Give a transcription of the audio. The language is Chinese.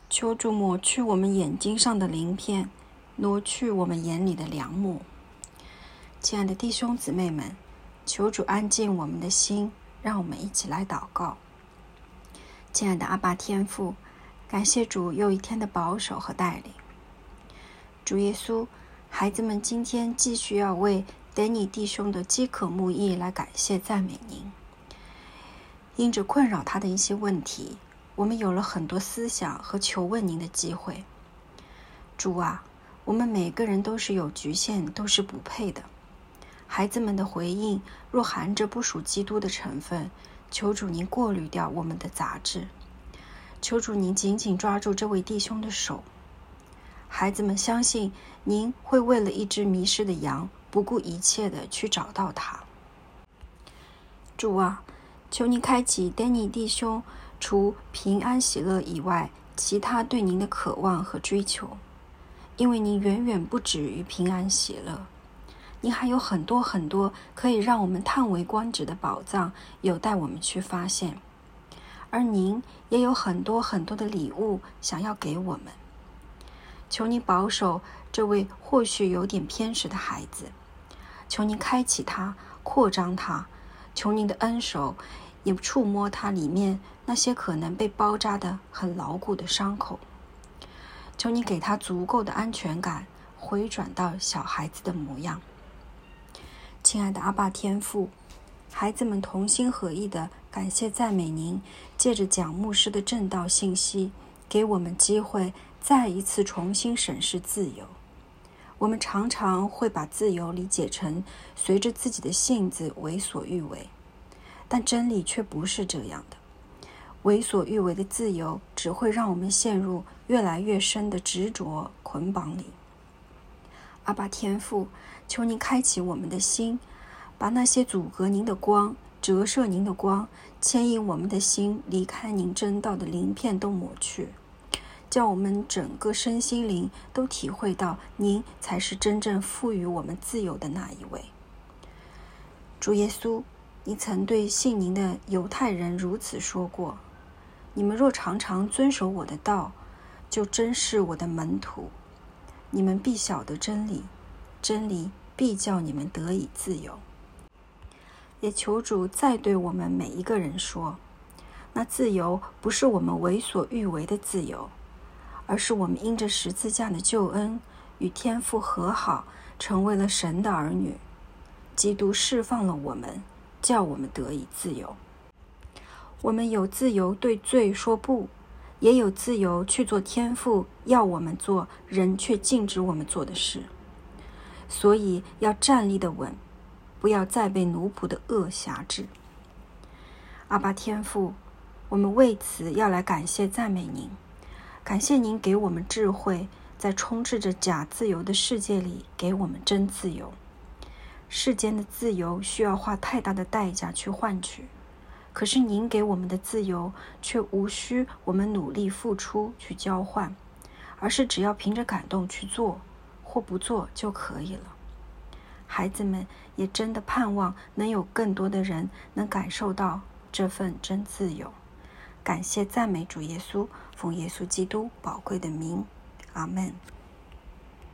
求主抹去我们眼睛上的鳞片，挪去我们眼里的梁木。亲爱的弟兄姊妹们，求主安静我们的心，让我们一起来祷告。亲爱的阿爸天父，感谢主又一天的保守和带领。主耶稣，孩子们今天继续要为Danny弟兄的饥渴慕义来感谢赞美您。因着困扰他的一些问题，我们有了很多思想和求问您的机会。主啊，我们每个人都是有局限，都是不配的。孩子们的回应若含着不属基督的成分，求主您过滤掉我们的杂质。求主您紧紧抓住这位弟兄的手。孩子们相信您会为了一只迷失的羊，不顾一切的去找到它。主啊，求您开启 Danny 弟兄除平安喜乐以外，其他对您的渴望和追求，因为您远远不止于平安喜乐，您还有很多很多可以让我们叹为观止的宝藏有待我们去发现，而您也有很多很多的礼物想要给我们。求您保守这位或许有点偏食的孩子，求您开启他，扩张他，求您的恩手也触摸他里面那些可能被包扎得很牢固的伤口。求你给他足够的安全感，回转到小孩子的模样。亲爱的阿爸天父，孩子们同心合意的感谢赞美您，借着讲牧师的正道信息，给我们机会再一次重新审视自由。我们常常会把自由理解成随着自己的性子为所欲为，但真理却不是这样的。为所欲为的自由只会让我们陷入越来越深的执着捆绑里。阿爸天父，求您开启我们的心，把那些阻隔您的光、折射您的光、牵引我们的心离开您真道的鳞片都抹去，叫我们整个身心灵都体会到您才是真正赋予我们自由的那一位。主耶稣，你曾对信您的犹太人如此说过：你们若常常遵守我的道，就真是我的门徒。你们必晓得真理，真理必叫你们得以自由。也求主再对我们每一个人说，那自由不是我们为所欲为的自由，而是我们因着十字架的救恩与天父和好，成为了神的儿女。基督释放了我们，叫我们得以自由。我们有自由对罪说不，也有自由去做天父要我们做，人却禁止我们做的事。所以要站立得稳，不要再被奴仆的恶辖制。阿爸天父，我们为此要来感谢赞美您，感谢您给我们智慧，在充斥着假自由的世界里给我们真自由。世间的自由需要花太大的代价去换取，可是您给我们的自由却无需我们努力付出去交换，而是只要凭着感动去做或不做就可以了。孩子们也真的盼望能有更多的人能感受到这份真自由。感谢赞美主耶稣，奉耶稣基督宝贵的名，阿们。